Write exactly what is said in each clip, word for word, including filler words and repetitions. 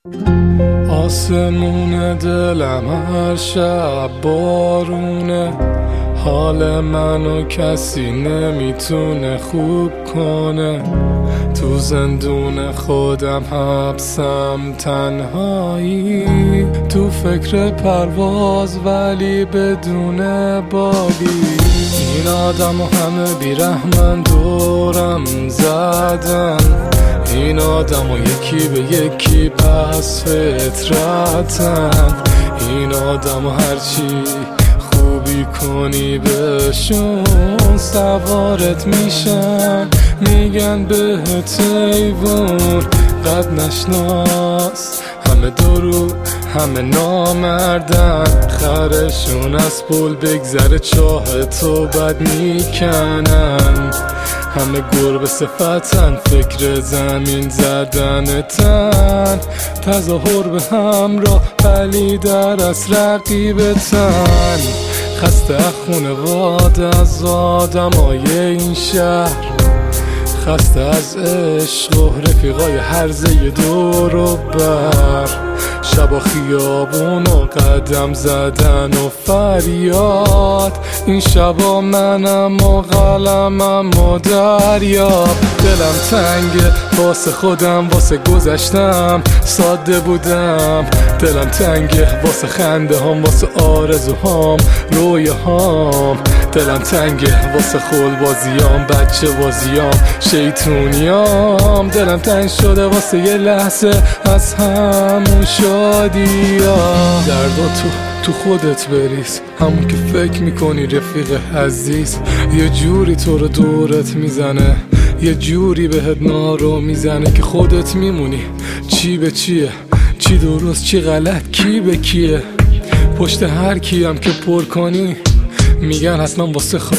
آسمون دلم هر شب بارونه، حال منو کسی نمیتونه خوب کنه. تو زندون خودم حبسم تنهایی، تو فکر پرواز ولی بدون بالی. این آدم و همه بیرحمن دورم زدن، این آدم و یکی به یکی پس فطرتن. این آدم و هرچی خوبی کنی بهشون سوارت میشن، میگن بهت ایوون قد نشناس. همه درو همه نامردن، خرشون از پول بگذره چاه تو بد میکنن. همه گربه صفتن، فکر زمین زدنتن، تظاهر به همراه ولی در از رقیبتن. خسته خونواده از آدمای این شهر، خسته از عشق و رفیقای هرزه دور و بر. شبا خیابون و قدم زدن و فریاد، این شبا منم و قلمم و دریا. دلم تنگه واسه خودم، واسه گذشتم ساده بودم. دلم تنگه واسه خنده هم، واسه آرزوهام رویاهام. دلم تنگه واسه خول بازیام، بچه بازیام، شیطونیام. دلم تنگ شده واسه یه لحظه از همون شادیا. دردا تو تو خودت بریز، همون که فکر میکنی رفیق عزیز. یه جوری تو رو دورت میزنه، یه جوری بهت نارو میزنه که خودت میمونی چی به چیه، چی درست چی غلط، کی به کیه. پشت هر کیم که پر کنی میگن حتما واسه خود،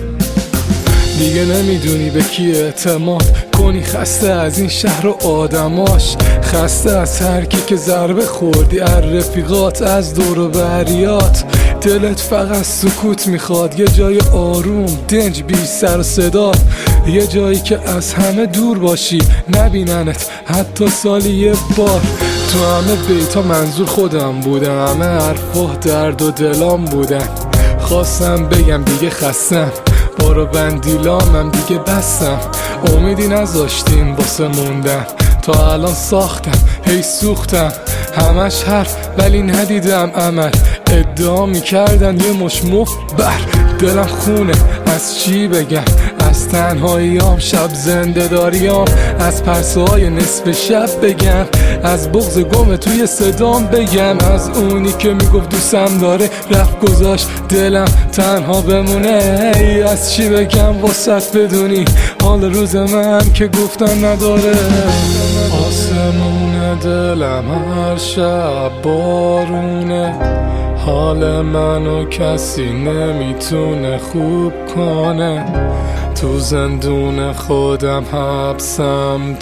دیگه نمیدونی به کی اعتماد کنی. خسته از این شهر و آدماش، خسته از هر کی که ضربه خوردی از رفیقات، از دور و بریات. دلت فقط سکوت میخواد، یه جای آروم دنج بی سر و صدا، یه جایی که از همه دور باشی نبیننت حتی سالی یه بار. تو همه بیتا منظور خودم بودم، همه حرفا درد و دلام بودن. خواستم بگم دیگه خستم، بارو بندیلامم دیگه بستم. امیدی نذاشتین واسه موندن، تا الان ساختم هی سوختم. همش حرف ولی ندیدم عمل، ادعا میکردن یه مش مفت بر. دلم خونه از چی بگم، از تنهاییام، شب زنده داریام، از پرسهای نصف شب بگم، از بغض گم توی صدام بگم، از اونی که میگفت دوستم داره رفت گذاشت دلم تنها بمونه. ای از چی بگم واسط بدونی حال روز من که گفتن نداره. آسمون دلم هر شب بارونه، حال منو کسی نمیتونه خوب کنه. تو زندون خودم حبسم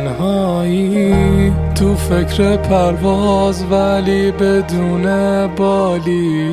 تنهایی، تو فکر پرواز ولی بدون بالی.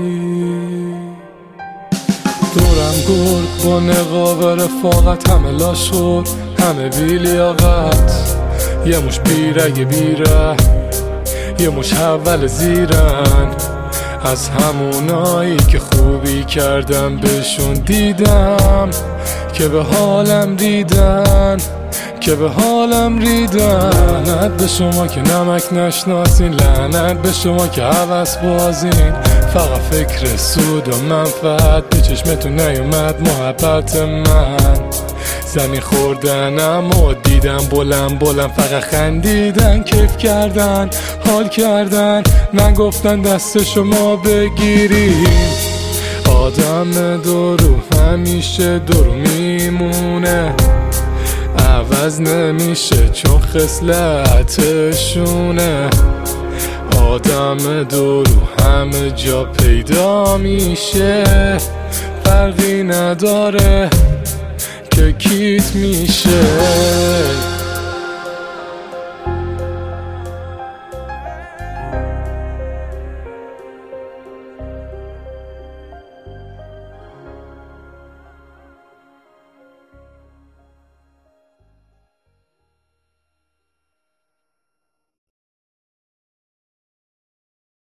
دورم گرد با نقاب رفاقت، همه لاش شد همه بی لیاقت. یه مش بیرگ بیره، یه مش اول زیرن، از همونایی که خوبی کردم بهشون دیدم که به حالم ریدن، که به حالم ریدن. لعنت به شما که نمک نشناسین، لعنت به شما که هوس بازین. فقط فکر سود و منفعت به چشمتون نیومد محبت من. زمین خوردنم و دیدم بلند بلند، فقط خندیدن، کیف کردن، حال کردن. من گفتن دست شما بگیریم. آدم دورو همیشه دورو میمونه، عوض نمیشه چون خصلتشونه. آدم دورو همه جا پیدا میشه، فرقی نداره که کیت میشه.